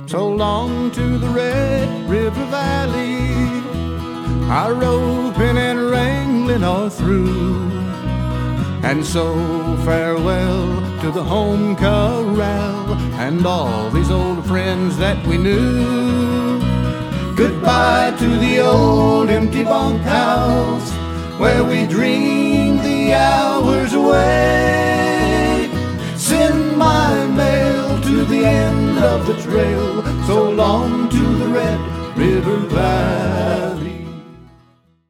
So long to the Red River Valley, our roping and wrangling are through. And so farewell to the home corral and all these old friends that we knew. Goodbye to the old empty bunkhouse where we dreamed the hours away. Send my mail to the end of the trail